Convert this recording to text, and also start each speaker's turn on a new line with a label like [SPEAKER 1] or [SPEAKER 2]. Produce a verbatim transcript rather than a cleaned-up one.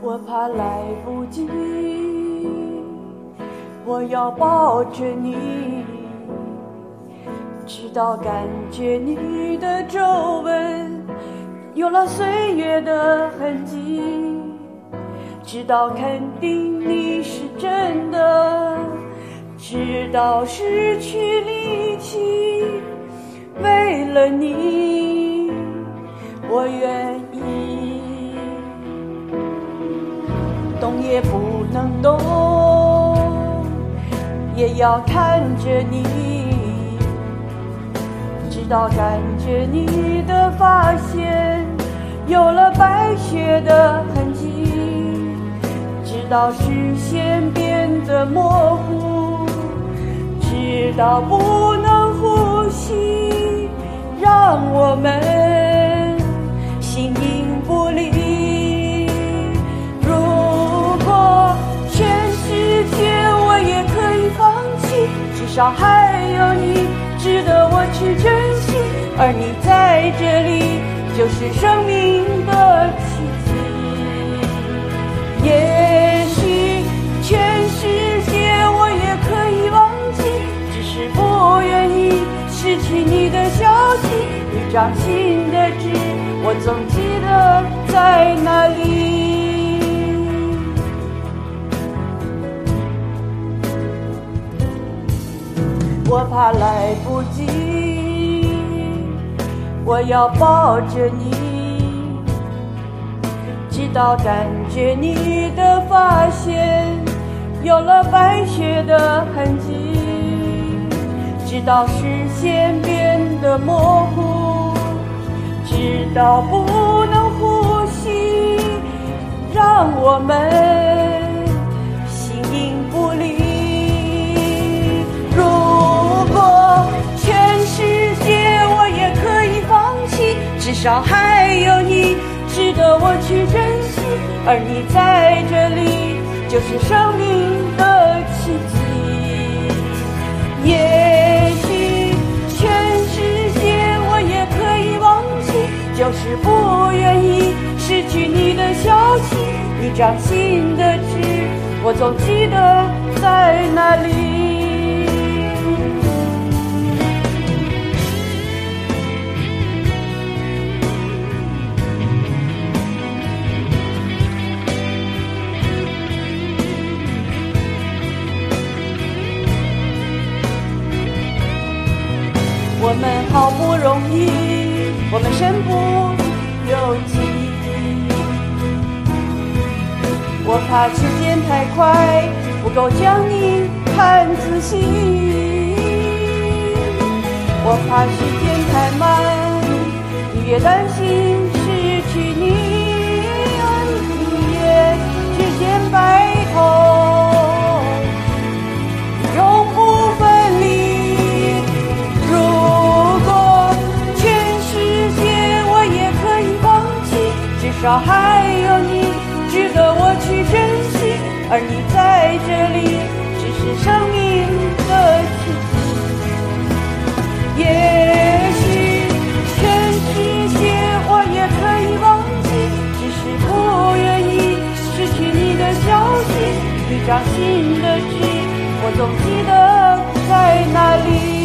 [SPEAKER 1] 我怕来不及，我要抱着你，直到感觉你的皱纹有了岁月的痕迹，直到肯定你是真的，直到失去力气，为了你我愿意，动也不能动，也要看着你，直到感觉你的发线有了白雪的痕迹，直到视线变得模糊，直到不能呼吸，让我们形影不离。如果全世界我也可以放弃，至少还有你值得我去珍惜，而你在这里就是生命的奇迹。也许全世界我也可以忘记，只是不愿意失去你的消息，你掌心的痣我总记得在哪里。我怕来不及，我要抱着你，直到感觉你的发线有了白雪的痕迹，直到视线变得模糊，直到不能呼吸，让我们形影不离。如果全世界我也可以放弃，至少还有你值得我去珍惜，而你在这里就是生命的奇迹。也许全世界我也可以忘记，就是不愿意失去你的消息，你掌心的痣我总记得在哪里。我们好不容易，我们身不由己，我怕时间太快，不够将你看仔细，我怕时间太慢，你越担心失去你，你越指尖白头，永不分离。至少还有你值得我去珍惜，而你在这里只是生命的奇迹。也许全世界我也可以忘记，只是不愿意失去你的消息，你掌心的痣我总记得在哪里。